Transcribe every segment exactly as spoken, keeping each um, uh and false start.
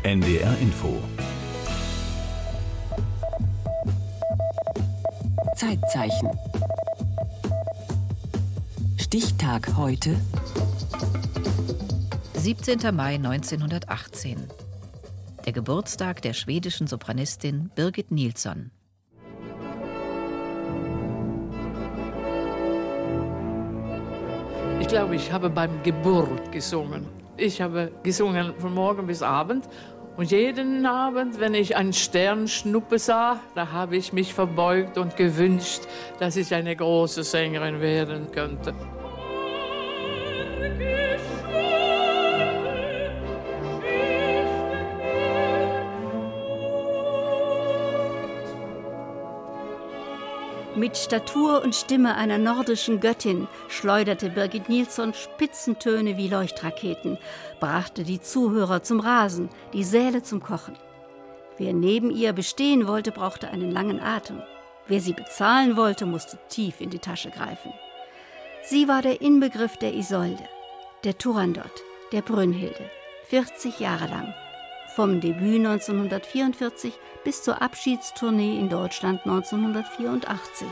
N D R Info. Zeitzeichen. Stichtag heute. siebzehnter Mai neunzehnhundertachtzehn. Der Geburtstag der schwedischen Sopranistin Birgit Nilsson. Ich glaube, ich habe beim Geburt gesungen. Ich habe gesungen von morgen bis Abend. Und jeden Abend, wenn ich einen Sternschnuppe sah, da habe ich mich verbeugt und gewünscht, dass ich eine große Sängerin werden könnte. Mit Statur und Stimme einer nordischen Göttin schleuderte Birgit Nilsson Spitzentöne wie Leuchtraketen, brachte die Zuhörer zum Rasen, die Säle zum Kochen. Wer neben ihr bestehen wollte, brauchte einen langen Atem. Wer sie bezahlen wollte, musste tief in die Tasche greifen. Sie war der Inbegriff der Isolde, der Turandot, der Brünnhilde, vierzig Jahre lang. Vom Debüt neunzehnhundertvierundvierzig bis zur Abschiedstournee in Deutschland neunzehnhundertvierundachtzig.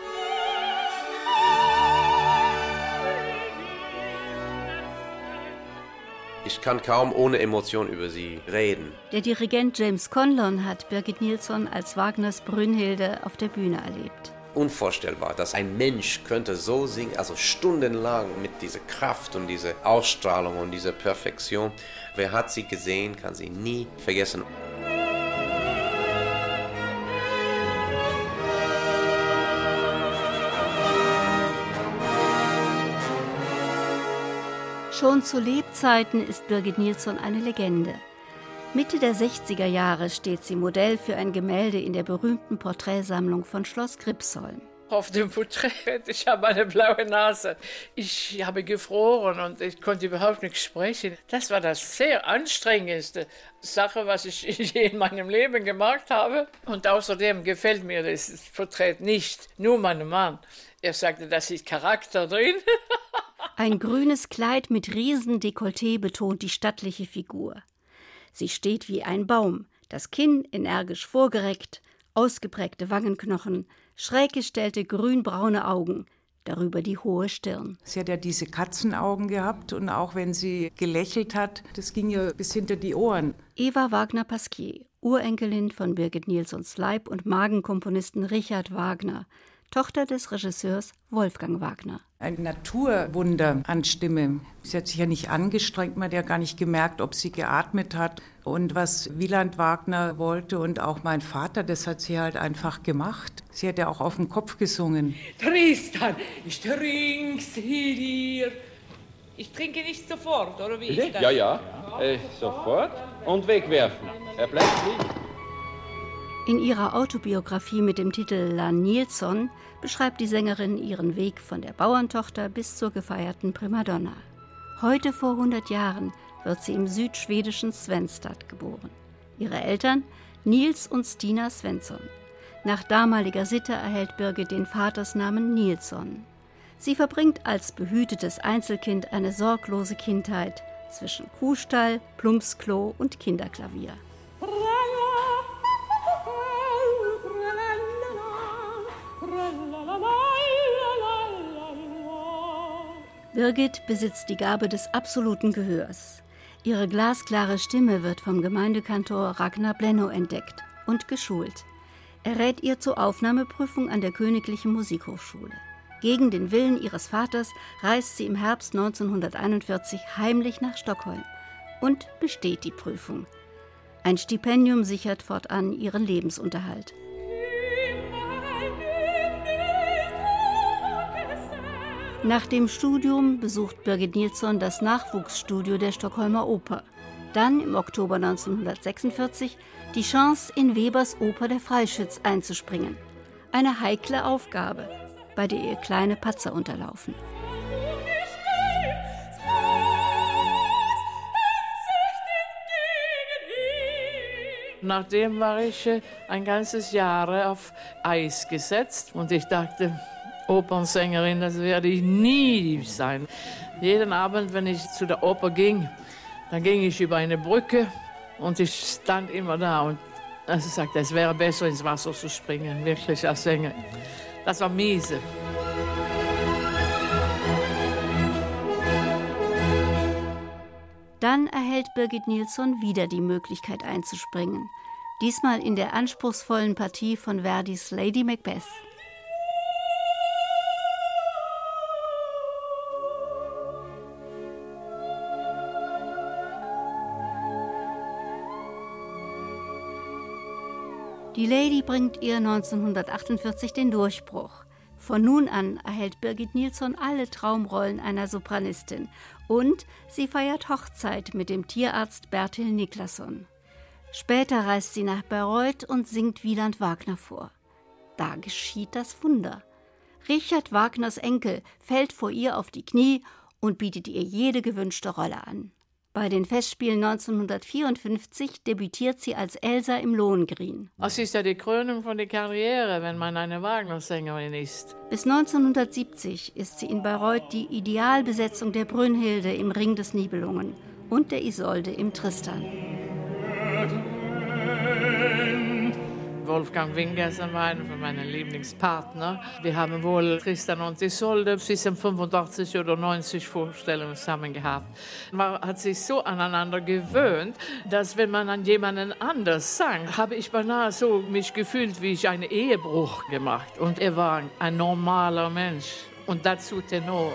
Ich kann kaum ohne Emotion über sie reden. Der Dirigent James Conlon hat Birgit Nilsson als Wagners Brünnhilde auf der Bühne erlebt. Unvorstellbar, dass ein Mensch könnte so singen, also stundenlang mit dieser Kraft und dieser Ausstrahlung und dieser Perfektion. Wer hat sie gesehen, kann sie nie vergessen. Schon zu Lebzeiten ist Birgit Nilsson eine Legende. Mitte der sechziger Jahre steht sie Modell für ein Gemälde in der berühmten Porträtsammlung von Schloss Gripsholm. Auf dem Porträt, ich habe eine blaue Nase. Ich habe gefroren und ich konnte überhaupt nicht sprechen. Das war das sehr anstrengendste Sache, was ich je in meinem Leben gemacht habe. Und außerdem gefällt mir das Porträt nicht, nur meinem Mann. Er sagte, da ist Charakter drin. Ein grünes Kleid mit Riesendekolleté betont die stattliche Figur. Sie steht wie ein Baum, das Kinn energisch vorgereckt, ausgeprägte Wangenknochen, schräg gestellte grünbraune Augen, darüber die hohe Stirn. Sie hat ja diese Katzenaugen gehabt und auch wenn sie gelächelt hat, das ging ja bis hinter die Ohren. Eva Wagner-Pasquier, Urenkelin von Birgit Nilssons Leib- und Magenkomponisten Richard Wagner, Tochter des Regisseurs Wolfgang Wagner. Ein Naturwunder an Stimme. Sie hat sich ja nicht angestrengt, man hat ja gar nicht gemerkt, ob sie geatmet hat. Und was Wieland Wagner wollte und auch mein Vater, das hat sie halt einfach gemacht. Sie hat ja auch auf den Kopf gesungen. Tristan, ich trinke sie dir. Ich trinke nicht sofort, oder wie ist das? Ja, ja, äh, sofort und wegwerfen. Er bleibt liegen. In ihrer Autobiografie mit dem Titel La Nilsson beschreibt die Sängerin ihren Weg von der Bauerntochter bis zur gefeierten Primadonna. Heute vor hundert Jahren wird sie im südschwedischen Svenstad geboren. Ihre Eltern Nils und Stina Svensson. Nach damaliger Sitte erhält Birgit den Vatersnamen Nilsson. Sie verbringt als behütetes Einzelkind eine sorglose Kindheit zwischen Kuhstall, Plumpsklo und Kinderklavier. Birgit besitzt die Gabe des absoluten Gehörs. Ihre glasklare Stimme wird vom Gemeindekantor Ragnar Blennow entdeckt und geschult. Er rät ihr zur Aufnahmeprüfung an der Königlichen Musikhochschule. Gegen den Willen ihres Vaters reist sie im Herbst neunzehnhunderteinundvierzig heimlich nach Stockholm und besteht die Prüfung. Ein Stipendium sichert fortan ihren Lebensunterhalt. Nach dem Studium besucht Birgit Nilsson das Nachwuchsstudio der Stockholmer Oper. Dann im Oktober neunzehnhundertsechsundvierzig die Chance, in Webers Oper Der Freischütz einzuspringen. Eine heikle Aufgabe, bei der ihr kleine Patzer unterlaufen. Nachdem war ich ein ganzes Jahr auf Eis gesetzt und ich dachte, Opernsängerin, das werde ich nie sein. Jeden Abend, wenn ich zu der Oper ging, dann ging ich über eine Brücke Und ich stand immer da und also sagte, es wäre besser, ins Wasser zu springen, wirklich als Sänger. Das war miese. Dann erhält Birgit Nilsson wieder die Möglichkeit einzuspringen. Diesmal in der anspruchsvollen Partie von Verdis Lady Macbeth. Die Lady bringt ihr neunzehnhundertachtundvierzig den Durchbruch. Von nun an erhält Birgit Nilsson alle Traumrollen einer Sopranistin und sie feiert Hochzeit mit dem Tierarzt Bertil Niklasson. Später reist sie nach Bayreuth und singt Wieland Wagner vor. Da geschieht das Wunder. Richard Wagners Enkel fällt vor ihr auf die Knie und bietet ihr jede gewünschte Rolle an. Bei den Festspielen neunzehnhundertvierundfünfzig debütiert sie als Elsa im Lohengrin. Das ist ja die Krönung von der Karriere, wenn man eine Wagner-Sängerin ist. Bis neunzehnhundertsiebzig ist sie in Bayreuth die Idealbesetzung der Brünnhilde im Ring des Nibelungen und der Isolde im Tristan. Wolfgang Wingersen war einer von meinen Lieblingspartnern. Wir haben wohl Tristan und Isolde bis um fünfundachtzig oder neunzig Vorstellungen zusammen gehabt. Man hat sich so aneinander gewöhnt, dass wenn man an jemanden anders sang, habe ich beinahe so mich gefühlt, wie ich einen Ehebruch gemacht. Und er war ein normaler Mensch und dazu Tenor.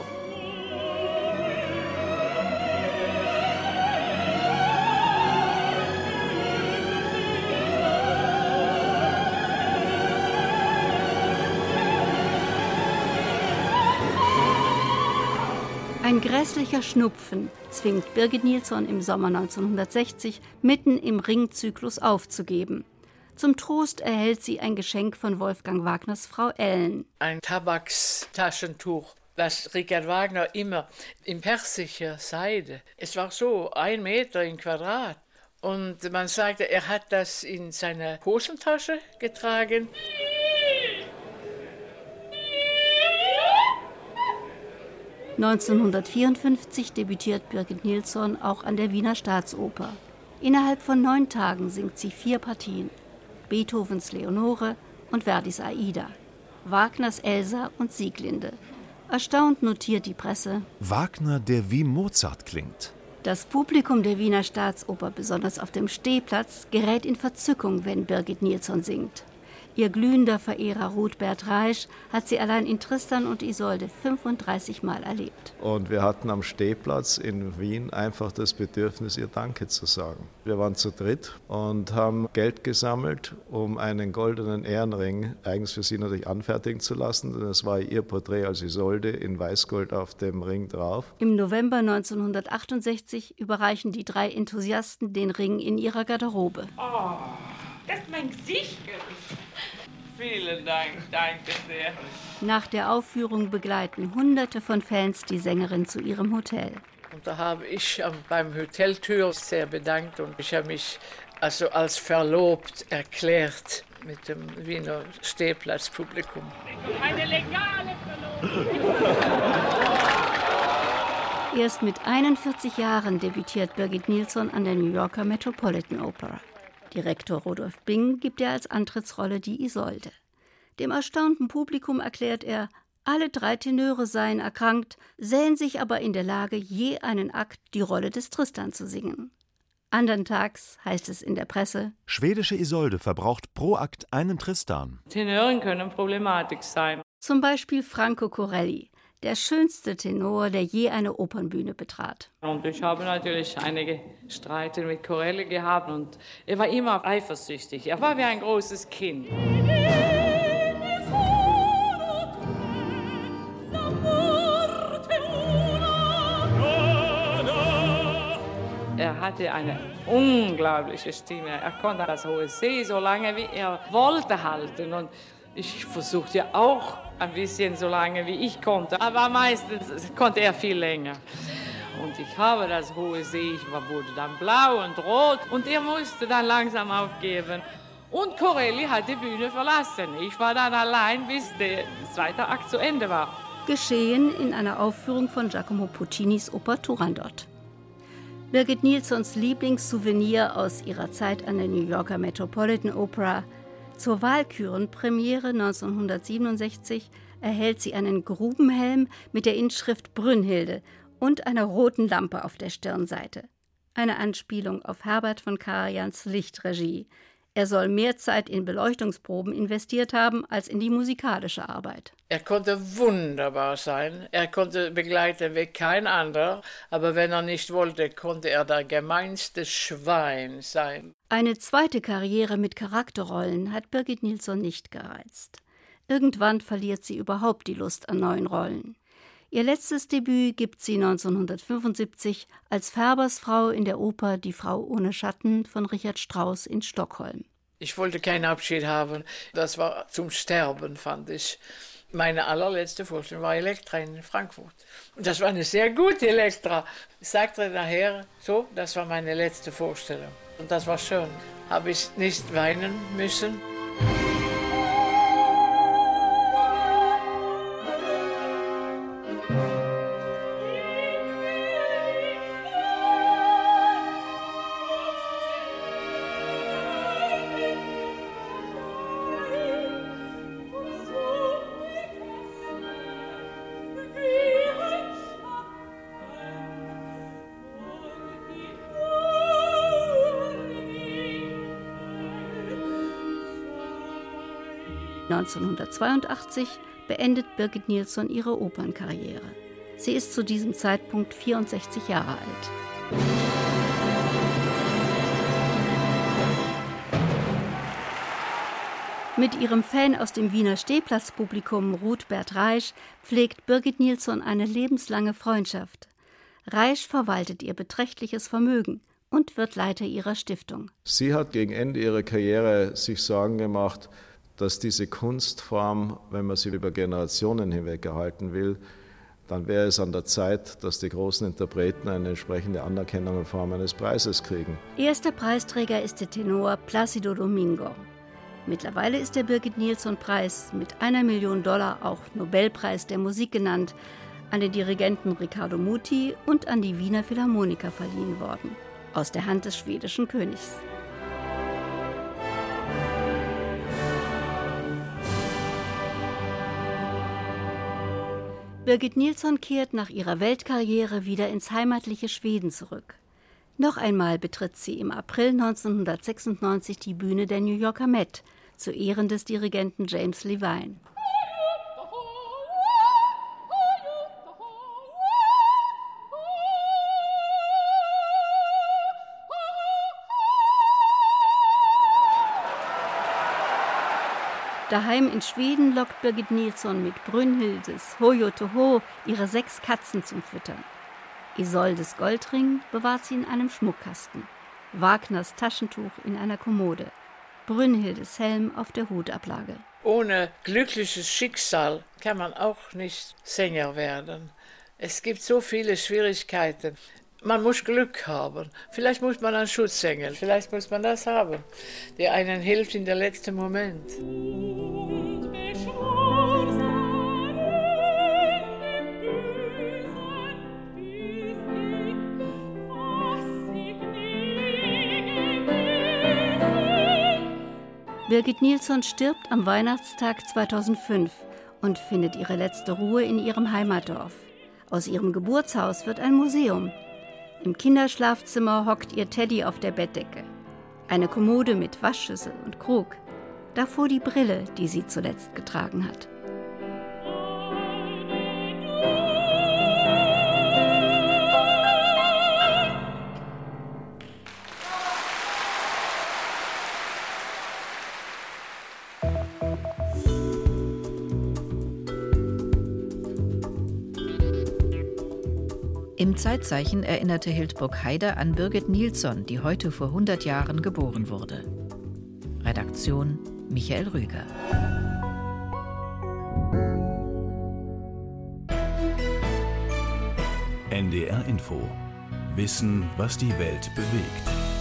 Ein grässlicher Schnupfen zwingt Birgit Nilsson im Sommer neunzehnhundertsechzig mitten im Ringzyklus aufzugeben. Zum Trost erhält sie ein Geschenk von Wolfgang Wagners Frau Ellen. Ein Tabakstaschentuch, das Richard Wagner immer in persischer Seide. Es war so ein Meter im Quadrat. Und man sagte, er hat das in seiner Hosentasche getragen. neunzehnhundertvierundfünfzig debütiert Birgit Nilsson auch an der Wiener Staatsoper. Innerhalb von neun Tagen singt sie vier Partien: Beethovens Leonore und Verdis Aida, Wagners Elsa und Sieglinde. Erstaunt notiert die Presse: Wagner, der wie Mozart klingt. Das Publikum der Wiener Staatsoper, besonders auf dem Stehplatz, gerät in Verzückung, wenn Birgit Nilsson singt. Ihr glühender Verehrer Ruth Bert Reisch hat sie allein in Tristan und Isolde fünfunddreißig Mal erlebt. Und wir hatten am Stehplatz in Wien einfach das Bedürfnis, ihr Danke zu sagen. Wir waren zu dritt und haben Geld gesammelt, um einen goldenen Ehrenring eigens für sie natürlich anfertigen zu lassen. Das war ihr Porträt als Isolde in Weißgold auf dem Ring drauf. Im November neunzehnhundertachtundsechzig überreichen die drei Enthusiasten den Ring in ihrer Garderobe. Oh, das ist mein Gesicht. Vielen Dank, danke sehr. Nach der Aufführung begleiten Hunderte von Fans die Sängerin zu ihrem Hotel. Und da habe ich beim Hoteltür sehr bedankt und ich habe mich also als verlobt erklärt mit dem Wiener Stehplatzpublikum. Eine legale Verlobung. Erst mit einundvierzig Jahren debütiert Birgit Nilsson an der New Yorker Metropolitan Opera. Direktor Rudolf Bing gibt ihr als Antrittsrolle die Isolde. Dem erstaunten Publikum erklärt er, alle drei Tenöre seien erkrankt, sähen sich aber in der Lage, je einen Akt die Rolle des Tristan zu singen. Andern Tags heißt es in der Presse: Schwedische Isolde verbraucht pro Akt einen Tristan. Tenören können problematisch sein. Zum Beispiel Franco Corelli, der schönste Tenor, der je eine Opernbühne betrat. Und ich habe natürlich einige Streite mit Corelli gehabt und er war immer eifersüchtig. Er war wie ein großes Kind. Er hatte eine unglaubliche Stimme. Er konnte das hohe C so lange wie er wollte halten und ich versuchte auch ein bisschen so lange, wie ich konnte. Aber meistens konnte er viel länger. Und ich habe das hohe See, ich wurde dann blau und rot. Und er musste dann langsam aufgeben. Und Corelli hat die Bühne verlassen. Ich war dann allein, bis der zweite Akt zu Ende war. Geschehen in einer Aufführung von Giacomo Puccinis Oper Turandot. Birgit Nilssons Lieblingssouvenir aus ihrer Zeit an der New Yorker Metropolitan Opera. Zur Walkürenpremiere neunzehnhundertsiebenundsechzig erhält sie einen Grubenhelm mit der Inschrift Brünnhilde und einer roten Lampe auf der Stirnseite. Eine Anspielung auf Herbert von Karajans Lichtregie. Er soll mehr Zeit in Beleuchtungsproben investiert haben als in die musikalische Arbeit. Er konnte wunderbar sein. Er konnte begleiten wie kein anderer. Aber wenn er nicht wollte, konnte er der gemeinste Schwein sein. Eine zweite Karriere mit Charakterrollen hat Birgit Nilsson nicht gereizt. Irgendwann verliert sie überhaupt die Lust an neuen Rollen. Ihr letztes Debüt gibt sie neunzehnhundertfünfundsiebzig als Färbersfrau in der Oper Die Frau ohne Schatten von Richard Strauss in Stockholm. Ich wollte keinen Abschied haben. Das war zum Sterben, fand ich. Meine allerletzte Vorstellung war Elektra in Frankfurt. Und das war eine sehr gute Elektra. Ich sagte nachher, so, das war meine letzte Vorstellung. Und das war schön. Habe ich nicht weinen müssen. neunzehnhundertzweiundachtzig beendet Birgit Nilsson ihre Opernkarriere. Sie ist zu diesem Zeitpunkt vierundsechzig Jahre alt. Mit ihrem Fan aus dem Wiener Stehplatzpublikum Ruth Bert Reisch pflegt Birgit Nilsson eine lebenslange Freundschaft. Reisch verwaltet ihr beträchtliches Vermögen und wird Leiter ihrer Stiftung. Sie hat gegen Ende ihrer Karriere sich Sorgen gemacht, dass diese Kunstform, wenn man sie über Generationen hinweg erhalten will, dann wäre es an der Zeit, dass die großen Interpreten eine entsprechende Anerkennung in Form eines Preises kriegen. Erster Preisträger ist der Tenor Plácido Domingo. Mittlerweile ist der Birgit Nilsson-Preis mit einer Million Dollar auch Nobelpreis der Musik genannt, an den Dirigenten Riccardo Muti und an die Wiener Philharmoniker verliehen worden, aus der Hand des schwedischen Königs. Birgit Nilsson kehrt nach ihrer Weltkarriere wieder ins heimatliche Schweden zurück. Noch einmal betritt sie im April neunzehnhundertsechsundneunzig die Bühne der New Yorker Met zu Ehren des Dirigenten James Levine. Daheim in Schweden lockt Birgit Nilsson mit Brünnhildes Hojo Toho ihre sechs Katzen zum Füttern. Isoldes Goldring bewahrt sie in einem Schmuckkasten, Wagners Taschentuch in einer Kommode, Brünnhildes Helm auf der Hutablage. Ohne glückliches Schicksal kann man auch nicht Sänger werden. Es gibt so viele Schwierigkeiten. Man muss Glück haben. Vielleicht muss man einen Schutzengel, vielleicht muss man das haben, der einen hilft in der letzten Moment. Birgit Nilsson stirbt am Weihnachtstag zweitausendfünf und findet ihre letzte Ruhe in ihrem Heimatdorf. Aus ihrem Geburtshaus wird ein Museum. Im Kinderschlafzimmer hockt ihr Teddy auf der Bettdecke. Eine Kommode mit Waschschüssel und Krug. Davor die Brille, die sie zuletzt getragen hat. Im Zeitzeichen erinnerte Hildburg Heider an Birgit Nilsson, die heute vor hundert Jahren geboren wurde. Redaktion Michael Rüger. N D R Info. Wissen, was die Welt bewegt.